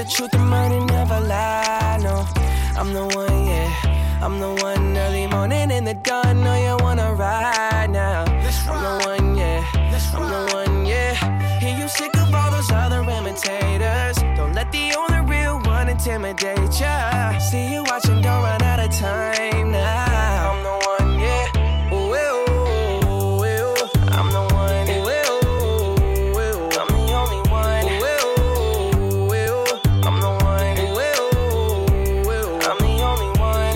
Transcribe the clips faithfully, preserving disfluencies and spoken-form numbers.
truth, the money never lie, no. I'm the one, yeah. I'm the one early morning in the dawn. Know you wanna ride now. I'm the one, yeah. I'm the one, yeah. Hear you sick of all those other imitators. Don't let the only real one intimidate ya. See you watching, don't run out of time now. I'm the one, yeah. Ooh, ooh, ooh, ooh. I'm the one. Ooh, ooh, ooh. I'm the only one. Ooh, ooh, ooh. I'm the one. Ooh, ooh, ooh. I'm the only one.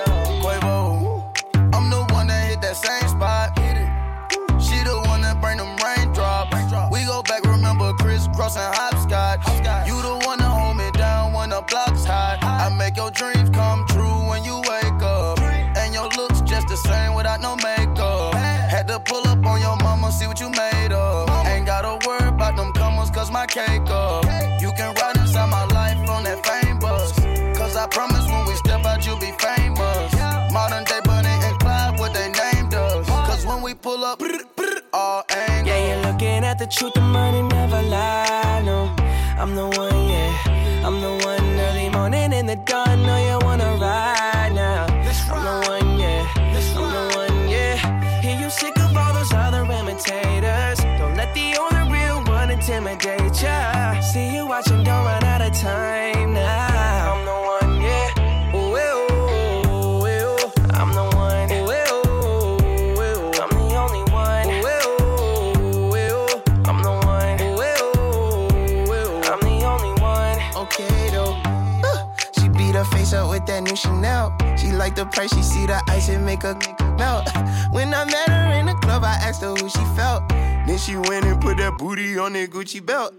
Quavo, I'm the one that hit that same spot. She the one that bring them raindrops. We go back, remember crisscrossing hopscotch. You the one that hold me down when the block's hot. I make your dreams come true when you wake up. And your looks just the same without no makeup. Had to pull up on your mama, see what you made of. Ain't gotta worry about them comers, cause my cake up. You can ride inside my life on that fame bus. Cause I promise when we step out, you'll be famous. Modern day Bonnie and Clyde, what they named us. Cause when we pull up, all angles. Yeah, you're looking at the truth, the money never lie, no. I'm the one, yeah. I'm the one early morning in the dawn. Know you wanna ride now. I'm the one, yeah. I'm the one, yeah. Hear you sick of all those other imitators. Don't let the only real one intimidate ya. See you watching, don't run out of time now. I'm the one, yeah. Ooh, ooh, ooh, ooh. I'm the one. Ooh, ooh, ooh. I'm the only one. Ooh, ooh, ooh. I'm the one. Ooh, ooh, ooh. I'm the only one. Okay though, uh, she beat her face up with that new Chanel. She like the price, she see the ice and make her melt. When I met her in the club, I asked her who she felt. Then she went and put that booty on that Gucci belt.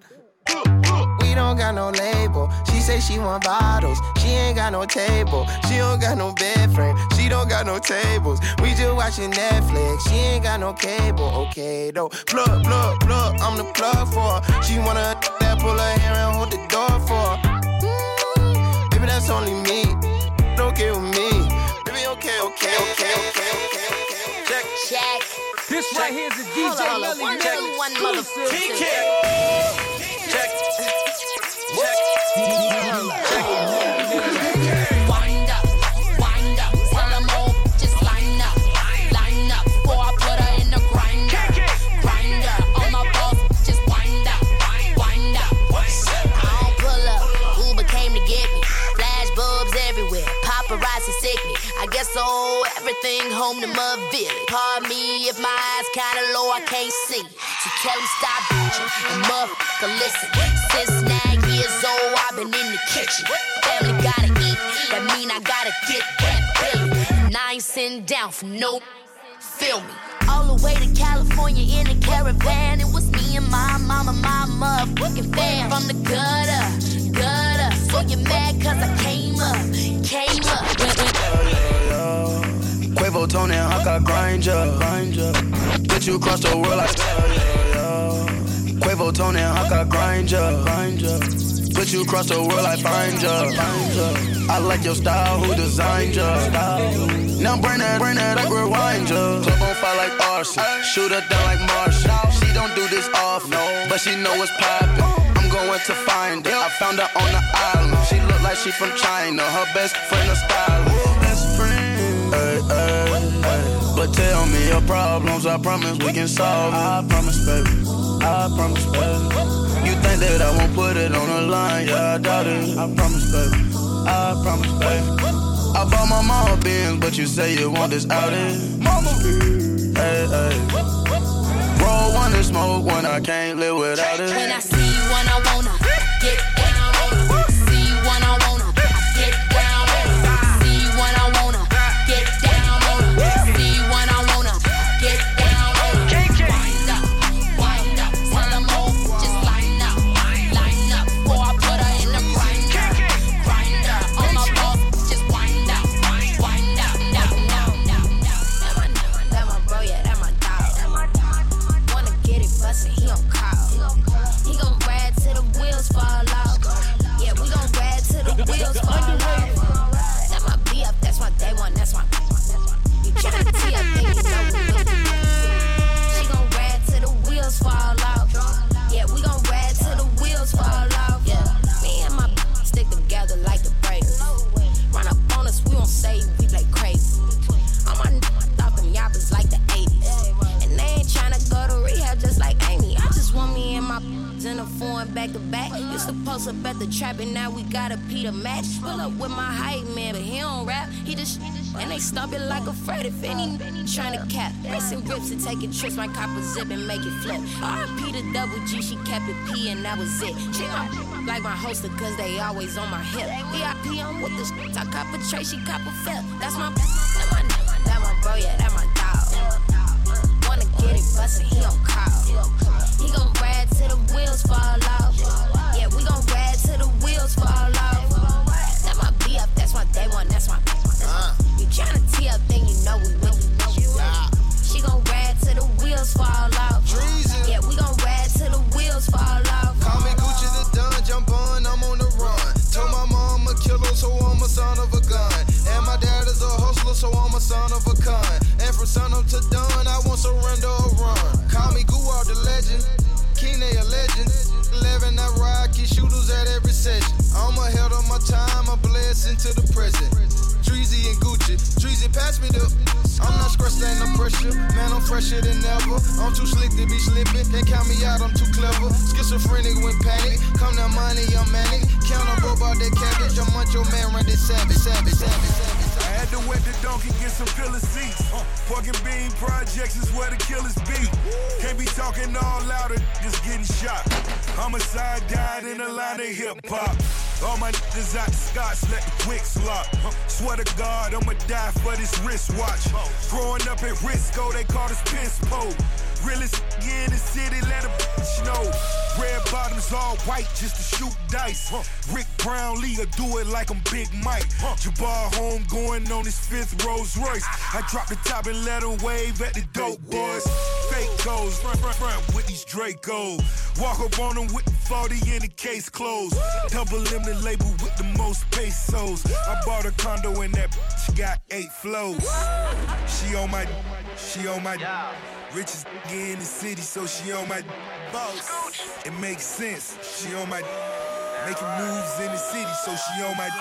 We don't got no label. She say she want bottles. She ain't got no table. She don't got no bed frame. She don't got no tables. We just watching Netflix. She ain't got no cable. Okay though, plug, plug, plug. I'm the plug for her. She wanna that pull her hair and hold the door for her. Mm, baby, that's only me. Okay with me. Baby, okay, okay, okay, okay, okay, okay. Check, check. This right here is the D J Melly one, Check. one motherfucker. T K. Check. Check. Wind up, wind up. Tell them all, just line up, line up. Before I put her in the grinder, grinder. On my balls, just wind up, wind up. I don't pull up, Uber came to get me. Flash bulbs everywhere, paparazzi sick me. I guess so, everything home to Mudville. Pardon me if my eyes kinda low, I can't see. So tell him stop bitching and motherfucker listen. Since nine years old, I've been in the kitchen. Family gotta eat, that mean I gotta get that billion. And I ain't sitting down for no, feel me. All the way to California in a caravan. It was me and my mama, my motherfucking fam. From the gutter, gutter. So you mad cause I came up, came up. Quavo, Tony, and Hawk, I grind ya, grind ya. Get you across the world like yeah, yeah, yeah. Quavo, Tony, and Hawk, I grind ya, grind ya. Put you across the world, I find ya, find ya. I like your style, who designed ya? Style. Now bring that, bring that, I rewind ya. Club on fire like arson, shoot her down like Marshall. She don't do this often, but she know what's poppin'. I'm going to find her. I found her on the island. She look like she from China. Her best friend a stylist. Best friend. Ay, ay, ay. But tell me your problems. I promise we can solve it. I promise, baby. I promise, baby. You think that I won't put it on the line? Yeah, I doubt it. I promise, baby. I promise, baby. I bought my mama Benz, but you say you want this outing. Mama. Hey, hey. Roll one and smoke one, I can't live without it. When I see one, I wanna get down on it. See one, I wanna get down on it. See one, I wanna get down on it. See one, I wanna get down on it. Wind up, wind up. Tell them all, just line up, line up. Before I put her in the grinder, grinder. On my balls, just wind up, wind up, down, down, down, down. That my bro, yeah, that my dog. Wanna get it bustin', he don't call. He gon' need a match. Pull up with my hype man, but he don't rap. He just and they stop it like a fret. If any trying to cap, racing rips and taking trips, my cop a zip and make it flip. R I P to Double G, she kept it P and that was it. She gon' like my hoster cause they always on my hip. V I P, I'm with the sh- I cop a tray, she cop a flip. That's my, that my, that my bro, yeah, that my dog. Wanna get it bustin', he gon' call. He gon' ride till the wheels fall off. Yeah, we gon' ride till the wheels fall off. That's my B up, that's my day one, that's my uh. You tryna tee up, then you know we with you. Yeah. She gon' ride till the wheels fall off. Treason. Yeah, we gon' ride till the wheels fall off. Call me Gucci the Don, jump on, I'm on the run. Told my mom I'm a killer, so I'm a son of a gun. And my dad is a hustler, so I'm a son of a con. And from sun up to dawn, I won't surrender or run. Call me Guwar the legend, Kine a legend. Eleven I ride, keep shooters at every session. I'm ahead of my time, a blessing to the present. Dreezy and Gucci, Dreezy pass me the. I'm not stressed, ain't no pressure. Man, I'm fresher than ever. I'm too slick to be slipping. Can't count me out, I'm too clever. Schizophrenic when panic. Come that money, I'm manic. Countable about that cabbage. I'm munch your man, run this savage, savage, savage, savage. I had to wet the donkey, get some pillar seats. Pork and bean projects is where the killers be. Can't be talking all louder, just getting shot. Homicide died in the line of hip hop. All my niggas out the Scots, let the wicks lock. Swear to God, I'ma die for this wristwatch. Growing up at Risco, they called us piss po. Realest in the city, let a bitch know. Red bottoms all white just to shoot dice. Rick Brownlee will do it like I'm Big Mike. Jabbar home going on his fifth Rolls Royce. I drop the top and let him wave at the dope boys. Fake goes, front, front, front with these Dracos. Walk up on them with the forty in the case closed. Double M the label with the most pesos. I bought a condo and that bitch got eight flows. She on my, she on my richest nigga in the city, so she on my boss. It makes sense. She on my making moves in the city, so she on my,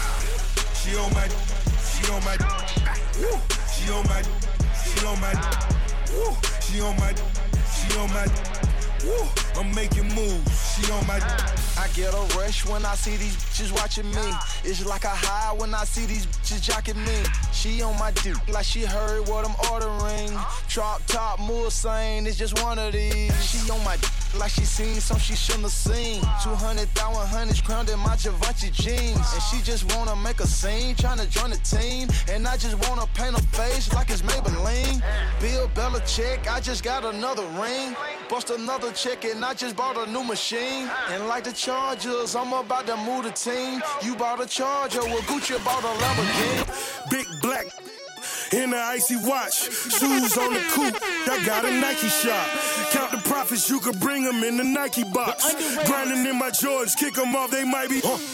she on my, she on my, woo. She on my, she on my, woo. She on my, she on my, woo. I'm making moves. She on my. I get a rush when I see these bitches watching me. It's like a high when I see these bitches jocking me. She on my dick like she heard what I'm ordering. Drop top Mulsanne, it's just one of these. She on my dick like she seen some she shouldn't have seen. two hundred thousand hundreds crowned in my Givenchy jeans. And she just wanna make a scene, tryna join the team. And I just wanna paint her face like it's Maybelline. Bill Belichick, I just got another ring. Bust another check and I just bought a new machine. And like the Chargers, I'm about to move the team. You bought a Charger, well Gucci bought a Lamborghini. Big black in the icy watch, shoes on the coupe, I got a Nike shop. Count the profits, you could bring them in the Nike box. Grinding in my Jordans, kick them off, they might be. Huh.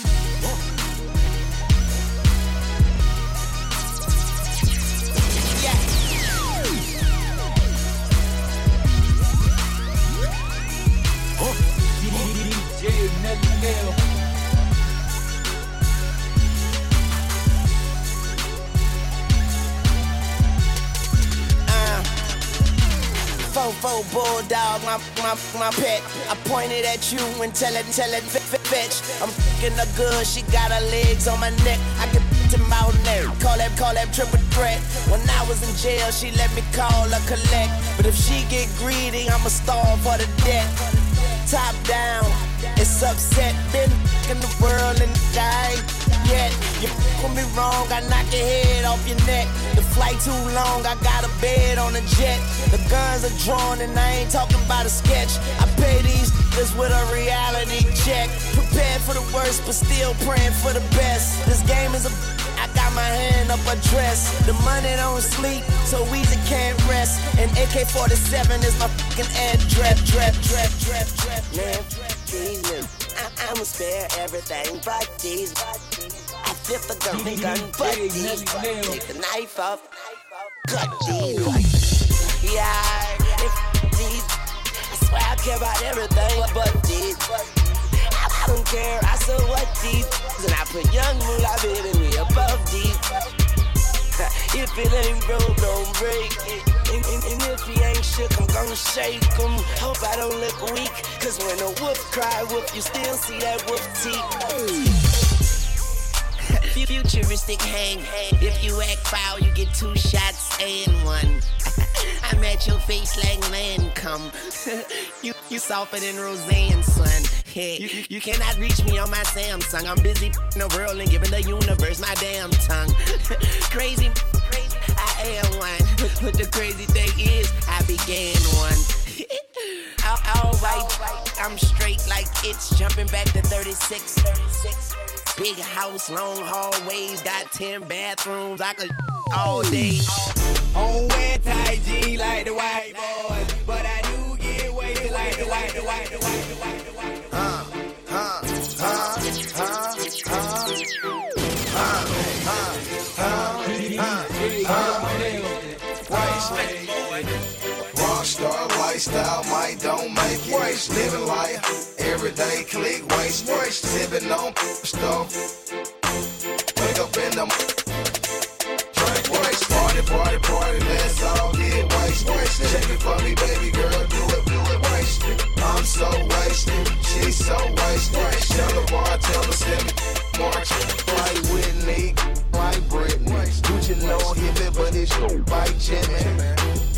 Fofo bulldog, my, my, my pet. I pointed at you and tell it, tell it, fetch. I'm f***ing her good, she got her legs on my neck. I can to my neck, call that, call that triple threat. When I was in jail, she let me call her collect. But if she get greedy, I'ma starve for the debt. Top down, it's upset. Been in the world and die yet. You f*** with me wrong, I knock your head off your neck. The flight too long, I got a bed on a jet. The guns are drawn and I ain't talking about a sketch. I pay these niggas with a reality check. Prepared for the worst, but still praying for the best. This game is a I got my hand up a dress. The money don't sleep, so Weezy can't rest. And A K forty-seven is my fucking address. Drip, drip, drip, drip. Man, these niggas, I'ma spare everything but these. I flip the gun, the gun, but these. Take the knife off, cut these. Yeah, if these. I swear I care about everything but these. I don't care, I saw what deep. And I put young moolah baby me above deep. If it ain't broke, don't break it. And, and, and if he ain't shook, I'm gonna shake him. Hope I don't look weak, cause when a wolf cry wolf, you still see that wolf teeth. futuristic hang. If you act foul, you get two shots and one. I'm at your face like Lancome. you you softer than Roseanne, son. Hey, you, you cannot reach me on my Samsung. I'm busy in the world and giving the universe my damn tongue. Crazy, crazy, I am one. But the crazy thing is, I began one. All right, I'm straight like it's jumping back to thirty-six. Big house, long hallways, got ten bathrooms. I could all day. On wet tight jeans like the white boys, but I do get wasted like the white, the white, the white, the white, the white. Huh, huh, huh, huh, huh, huh, huh, huh, huh, Rockstar lifestyle, might don't make it. Waste. Living life, everyday click, waste. Waste. Sipping on stuff. Wake up in the drink, waste. Party, party, party, let's all get waste. Waste. Check it for me, baby girl, do it, do it, waste. I'm so wasted, she's so wasted. Tell the bartender, send me more. Like Whitney, like Britney. Gucci no hippie, but it's like Jimmy.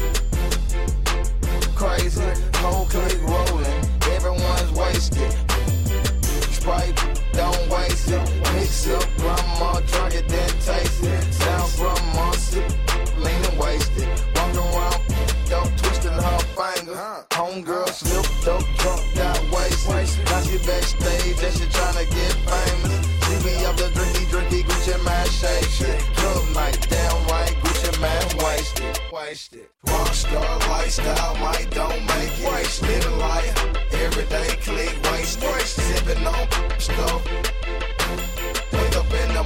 Crazy, whole clique rolling, everyone's wasted. Sprite, don't waste it. Mix up, grandma drunk it, then taste it. Sound grandma sip, lean and wasted. Walking around, don't twisting her finger. Homegirl slipped up, drunk, got wasted. Now she backstage and she tryna get famous. See me up the drinky, drinky, Gucci man shake. Club night, damn right, Gucci man wasted. Wasted. Rockstar lifestyle, might don't make it. Waste. Living life, everyday click, waste. Waste. Sipping on stuff. Wake up in the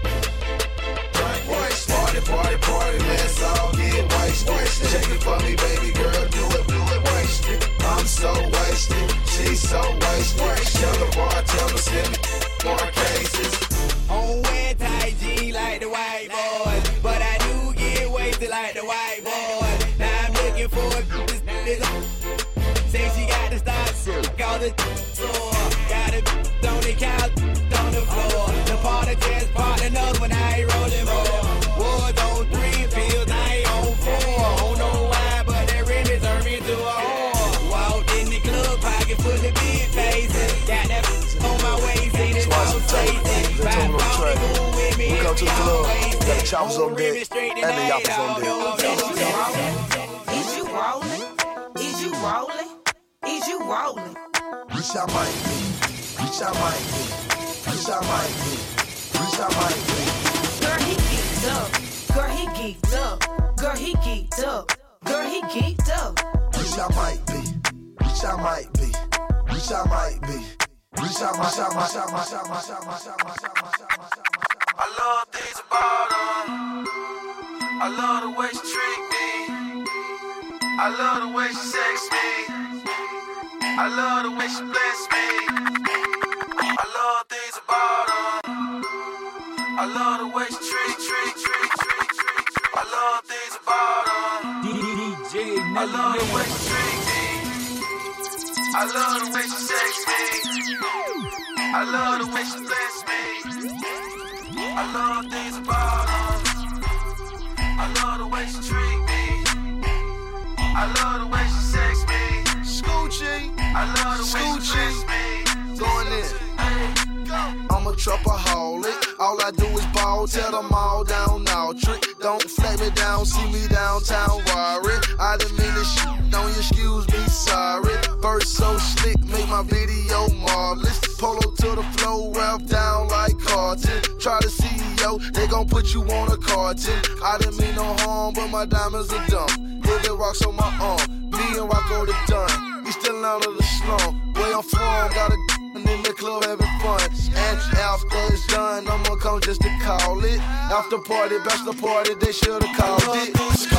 drink, waste. Party, party, party, let's all get waste. Waste. Check it for me, baby girl, do it, do it, waste. I'm so wasted, she's so wasted. Tell the bartender, send me more cases. On wet tight jeans like the white boys, but I do get wasted like the white boys. Looking for a this nigga. Say she got to start, call the floor. Got a on the couch, on the floor. The party just part another one, I ain't rolling more. Wars on three fields, I ain't on four. Don't know why, but that really turned me to a whore. Walked in the club, pocket full of big faces. Got that on my waist, see this all crazy. Ride phone, move with me. We go to the club, got the choppers on deck, and the yappers on deck. Is you rolling? Is you rolling? Is you rolling? Bitch, I might be. Bitch, I might be. Bitch, I might be. Bitch, I might be. Girl, he geeked up. Girl, he geeked up. Girl, he geeked up. Girl, he geeked up. Bitch, I might be. Bitch, I might be. Bitch, I might be. Bitch, I might, I might, I might, I might, I might, I might, I might. I love things about her. I love the way she treat me. I love the way she sex me. I love the way she bless me. I love things about her. I love the way she treat, treat, treat, treat, treat. I love things about her. D J I love the way she treat me. I love the way she sex me. I love the way she bless me. I love things about her. I love the way she treat me. I love the way she sex me. Scoochie. I love the way she bless me. Going in. I'm a trapaholic. All I do is ball. Tell them all down now. Trick. Don't flag me down. See me downtown. Worry. I didn't mean to shit. Don't you excuse me. Sorry. Verse so slick. Make my video marvelous. Polo to the flow. Rap down like Carton. Try to see yo. They gon' put you on a carton. I didn't mean no harm. But my diamonds are dumb. Heavy rocks on my arm. Me and Rocko the done. We still out of the slum. Where I'm from, got a in the club having fun. And after it's done, I'ma come just to call it. After party, bachelor party, they should've called it.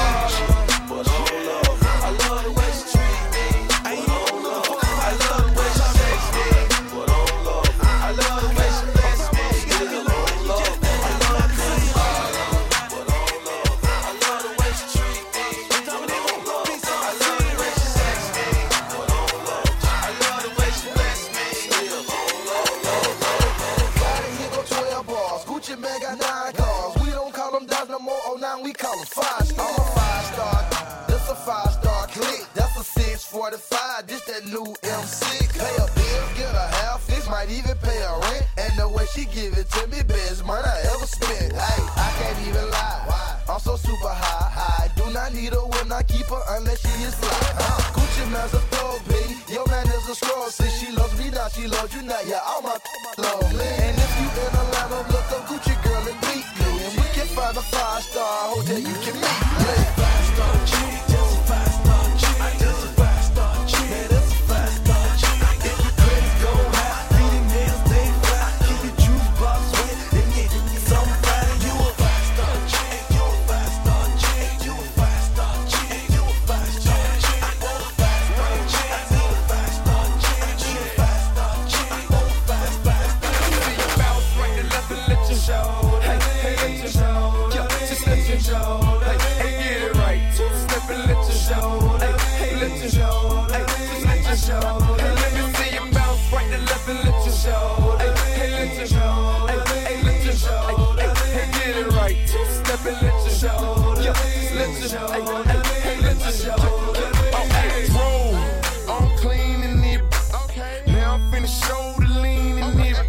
But hold up, I love the way she treat me. Hold up, I love the way she sex me. But hold up, I love the way she bless me. Hold up, I love things about her. But hold up, I love the way she treat me. Hold up, I love the way she sex me. But hold up, I love the way she bless me. Hold up, hold up, hold up. Got it, here go twelve bars. Gucci man got flying cars. We don't call them dogs no more, oh now we call them five star. I'm a five star, this a five star click. That's a six forty-five, this that new M six. Pay a bill, get a half fix, might even pay a rent. And the way she give it to me, best money I ever spent. Hey, I can't even lie, I'm so super high. I do not need her when I keep her unless she is fly. Uh, Gucci man's a thug, baby. Your man is a scroll. Since she loves me, now she loves you. Now yeah, all my love me. And if you in Atlanta, look up Gucci girl and meet me. And we can find a five star hotel you can meet me. Five star chick, just a five star chick. Just a five star chick. Yeah, that's a five star chick. If your credit go high, beat them nails, they fly. Keep your juice box wet, and get somebody. You a five star chick. You a five star chick. You a five star chick. You a five star chick. I want a five star chick. I need a five star chick. You a five star chick. I want a five star chick. See you bounce right and left and let you show. Hey, hey, let you show. Just let you show. Hey, hey, get it right. Step and let you show. Hey, hey, let you show. Hey, just let you show. Hey, let me see you bounce right and left and let you show. Hey, hey, let you show. Hey, hey, let you show. Hey, hey, get it right. Step and let you show. Just let you show. Hey, hey, hey, let you show. Oh, hey, roll. I'm clean in it. Okay. Now I'm finna show the lean in it.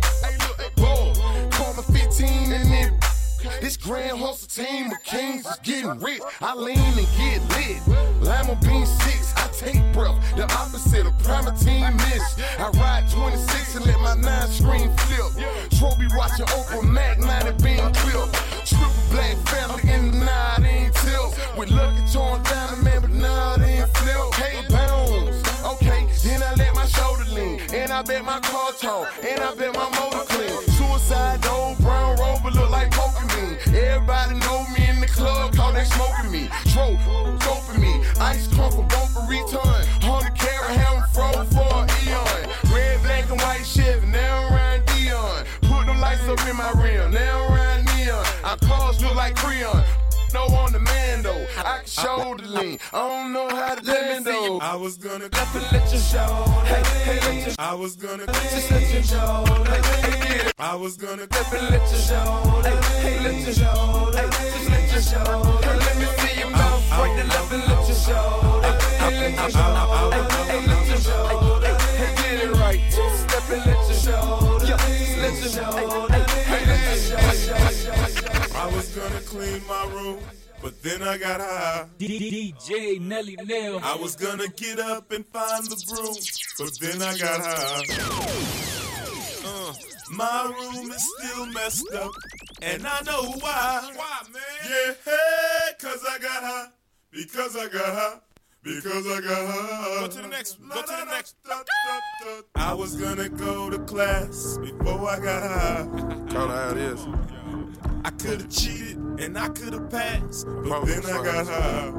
Roll. Call me fifteen in it. This grand hustle team of kings is getting rich. I lean and get lit. Lima bean six, I take breath. The opposite of Primatine miss. I ride twenty-six and let my nine screen flip. Trophy watching Oprah Mac, ninety bean clip. Triple black family in the nine ain't tilt. With lucky torn down, man, but nah, they ain't flip. Hey, bounce. Okay, then I let my shoulder lean. And I bet my car talk. And I bet my motor clean. Suicide, old brown rover look like Pokemon. Everybody know me in the club, cause they smoking me. Tro, doping me. Ice crump for both for return. Hundred carat ham froze for an eon. Red, black, and white Chevy, now around Dion. Put them lights up in my rim, now around neon. Our cars look like Creon. No on the man though, I can show the lean. I don't know how to land though. I was gonna left and let you show. Hey, hey, let you. I was gonna just let you show. Hey, hey, get it. I was gonna left and let you show. Hey, hey, let you show. Hey, just let you show. Hey, let me see your mouth right the left and let you show. Hey, hey, let you show. Hey, hey, let you show. Hey, hey, get it right. Step and let you show. Just let you show. Hey, hey, let you show. I was gonna clean my room, but then I got high. D J Nelly Nail. I was gonna get up and find the broom, but then I got high. Uh, my room is still messed up, and I know why. Why, man? Yeah, hey, cause I got high, because I got high. Because I got high. Go to the next one. Go to the next one. I was gonna go to class before I got high. Call how it is. I could've cheated and I could've passed, but then I got high.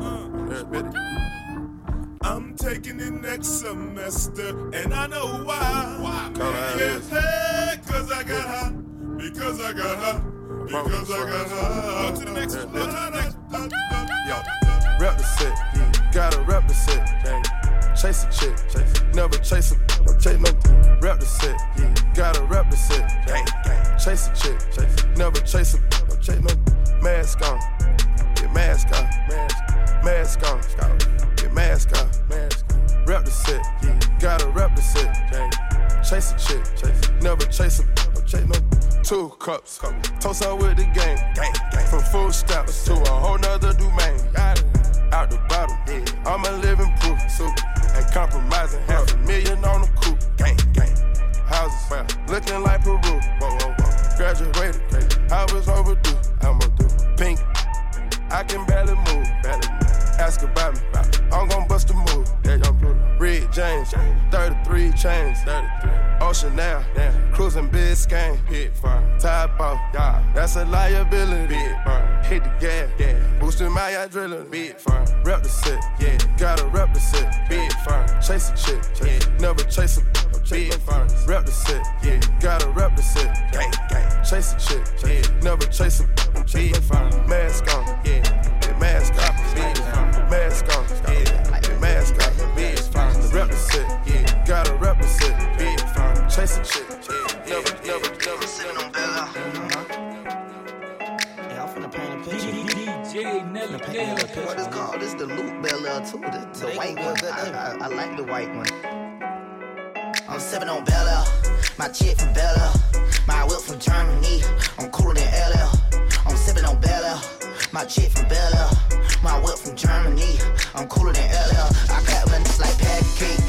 I'm taking it next semester, and I know why. Why? Yeah, hey, cause I got high. Because I got high. Because I got high. Go to the next one. Go to the next one. Yo, rep the set. Gotta rep the set. Chase a chick. Never chase a. No chase no. Rep the set. Gotta rep the set. Chase a chick. Never chase a. No chase no. Mask on. Get mask on. Mask on. Get mask on. Rep the set. Gotta rep the set. Chase a chick. Never chase a. No chase no. Two cups. Toast out with the game. From food stamps to a whole nother domain. Out the bottom. I'm a living proof. Super. Ain't compromising. Half a million on the coupe. Gang, gang. Houses, well, looking like Peru. Whoa, whoa, whoa. Graduated, I was overdue. I'm a do. Pink, I can barely move. Barely move. Ask about me, I'm gon' bust a move. Red James, thirty-three chains. thirty-three. Ocean now, cruising Biscayne. Tide ball, that's a liability. Hit the gas, yeah. Boosting my adrenaline. Big firm, rep the set, yeah. Gotta rep the set, big firm. Chase a chick, yeah. Never chase a big firm. Rep the set, yeah. Gotta rep the set, gang, gang. Chase a chick, yeah. Never chase a big firm. Mask on, yeah. Get mask on, big firm. Mask on, yeah. Get mask on, big firm. Rep the set, yeah. Gotta rep the set, big firm. Chase a chick, yeah. Never, never, never seen them better. finna paint a picture. D J Nelly Nail. What is called? This the loop Bel Air too. The, the white one. I, I, I like the white one. I'm sipping on Bel Air. My chick from Bel Air. My whip from Germany. I'm cooler than L L. I'm sipping on Bel Air. My chick from Bel Air. My whip from Germany. I'm cooler than L L. I clap them like pancake.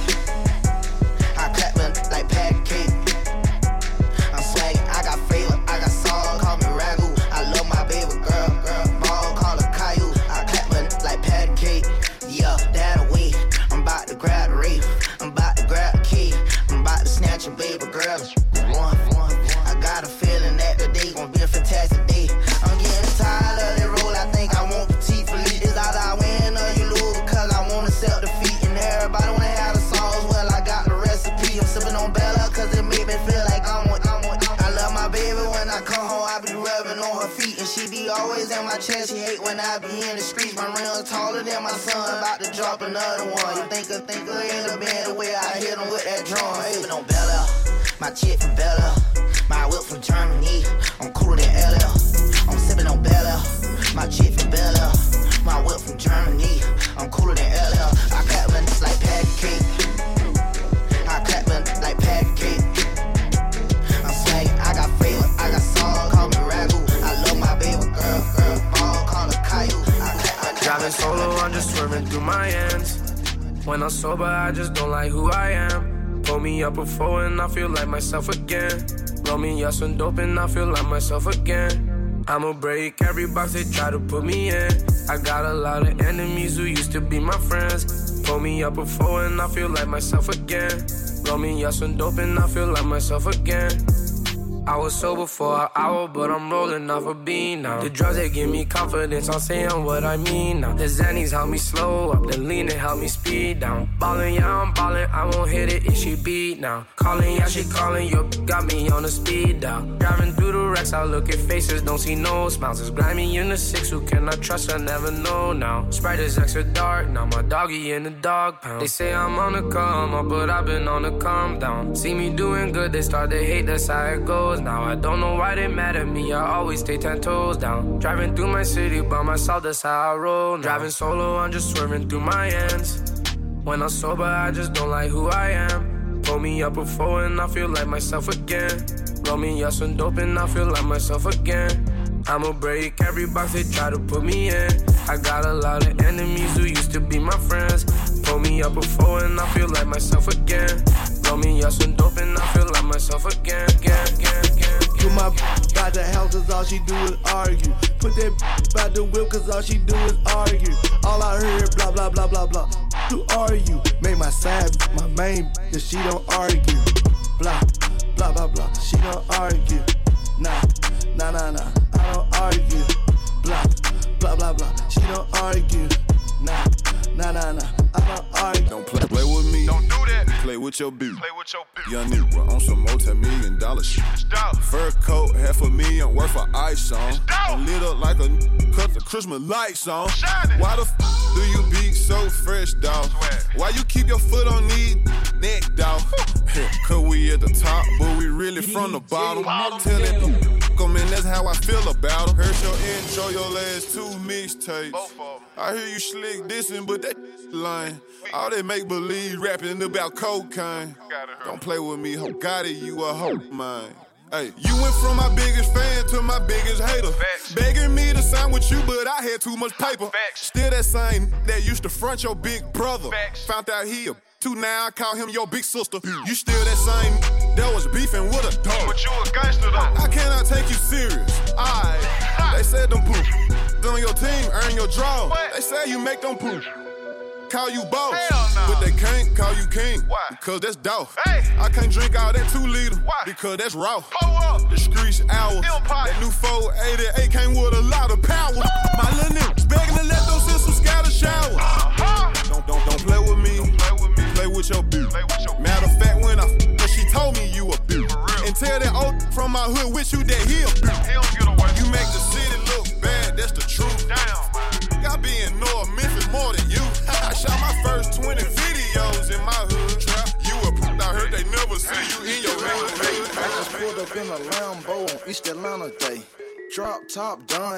I clap them like pancake. I'm swaggin', I got flavor, I got sauce, call me Ragu. I love my baby girl, girl, ball, call her Caillou. I clap them like pancake. Yeah, that away. I'm about to grab the rape. I'm about to grab the key. I'm about to snatch a baby girl. One, one. I got a feeling that today gon' be a fantastic day. I'm getting tired of that roll. I think I want petite Philippe. It's either I win or you lose because I wanna sell defeat. And everybody wanna have the sauce. Well, I got the recipe. I'm sipping on Bel Air cause it make me feel like I'm with, I'm with, I love my baby when I come home. I be rubbing on her feet and she be always in my chest. She hate when I be in the streets. My rims taller than my son. About to drop another one. You think of think of in the band the way I hit him with that drum. Hey, sipping on Bel Air. My chick from Bel Air. My whip from Germany. I'm cooler than L L. I'm sipping on Bel Air. My chick from Bel Air. My whip from Germany. I'm cooler than L L. I clap them like pancake. I clap them like pancake. I'm swaggin', I got flavor, I got sauce, call me Ragu. I love my baby girl, girl, ball, call her Caillou. Driving solo, I'm just swerving through my ends. When I'm sober, I just don't like who I am. Pull me up before and I feel like myself again. Roll me up some dope and I feel like myself again. I'ma break every box they try to put me in. I got a lot of enemies who used to be my friends. Pull me up before and I feel like myself again. Roll me up some dope and I feel like myself again. I was sober for an hour, but I'm rolling off a bean now. The drugs, they give me confidence, I'm saying what I mean now. The Xannies help me slow up, the lean help me speed down. Ballin', yeah, I'm ballin', I won't hit it if she beat now. Calling, yeah, she calling, you got me on the speed down. Driving through the wrecks, I look at faces, don't see no smiles. It's grimy in the six, who can I trust, I never know now. Sprite is extra dark, now my doggy in the dog pound. They say I'm on the come up, but I've been on the calm down. See me doing good, they start to hate, that's how it goes. Now I don't know why they mad at me, I always stay ten toes down. Driving through my city by myself, that's how I roll now. Driving solo, I'm just swerving through my ends. When I'm sober, I just don't like who I am. Pull me up before and I feel like myself again. Roll me up some dope and I feel like myself again. I'ma break every box they try to put me in. I got a lot of enemies who used to be my friends. Pull me up before and I feel like myself again. Roll me up some dope and I feel like myself again, again, again, again. Put my by the house cause all she do is argue. Put that by the whip cause all she do is argue. All I heard blah blah blah blah blah. Who are you? Make my side my main that she don't argue. Blah blah blah blah. She don't argue. Nah nah nah nah. I don't argue. Blah blah blah blah. She don't argue. Nah nah nah nah. I don't argue. Don't play play with me. Don't do that. Play with your beat. Play with your beat. Young nigga on some multi-million dollar shit. Fur coat, half a million worth of ice on. Lit up like a cut the Christmas lights on. Why the f do you be so fresh, dawg? Why you keep your foot on these neck, dawg? Cause we at the top, but we really from the bottom. Tell that come in, that's how I feel about them. Heard your intro, your last two mixtapes. I hear you slick dissing, but that lying. All that make believe rapping about cocaine. Don't play with me, ho. Got it, you a hoe, mine. Hey, you went from my biggest fan to my biggest hater. Facts. Begging me to sign with you, but I had too much paper. Facts. Still that same that used to front your big brother. Facts. Found out he a two now, I call him your big sister. Mm. You still that same that was beefing with a dog. But you a gangster though. I cannot take you serious. Alright, they said them poof. On your team, earn your draw. What? They say you make them poof. Call you boss, no. But they can't call you king. Why? Because that's dough. Hey. I can't drink all that two liter. Why? Because that's raw. The streets hours. That new four eighty-eight came with a lot of power. Woo. My little niggas begging to let those sisters scatter shower. Uh-huh. Don't don't don't play with me. Don't play with me. Play with your bitch. Matter of fact, when I f- she told me you a bitch. And tell that old from my hood with you that he a bitch. He don't get away. You make the city look bad. That's the truth. Damn. I be in North Memphis more than you. I shot my first twenty videos in my hood. You a p***, I heard they never see you in your hood. I just pulled up in a Lambo on East Atlanta Day. Drop top done.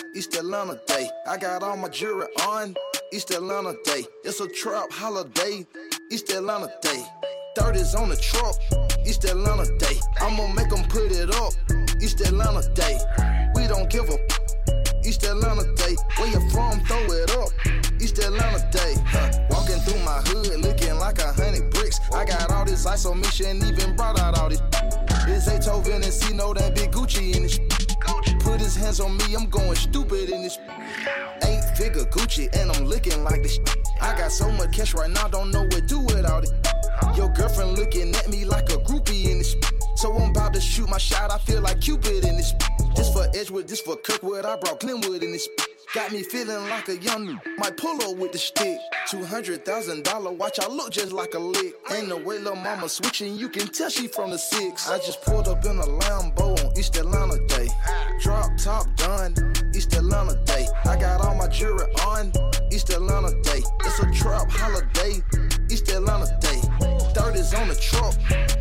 East Atlanta day. I got all my jewelry on. East Atlanta day. It's a trap holiday. East Atlanta day. thirties on the truck. East Atlanta day. I'ma make them put it up. East Atlanta day. We don't give a East Atlanta day. Where you from? Throw it up. East Atlanta day. Huh. Walking through my hood looking like a hundred bricks. I got all this ice on me, shouldn't even brought out all this. This Beethoven and C know that big Gucci in this. Put his hands on me, I'm going stupid in this. Eight figure Gucci and I'm looking like this. I got so much cash right now, don't know what to do without it. Your girlfriend looking at me like a groupie in this. So I'm about to shoot my shot, I feel like Cupid in this. This for Edgewood, this for Kirkwood, I brought Glenwood in this. Got me feeling like a young might pull up with the stick. Two hundred thousand dollar watch, I look just like a lick. Ain't no way lil' mama switching, you can tell she from the six. I just pulled up in a Lambo on East Atlanta day. Drop top done, East Atlanta day. I got all my jewelry on, East Atlanta day. It's a trap holiday, East Atlanta day. thirties on the truck,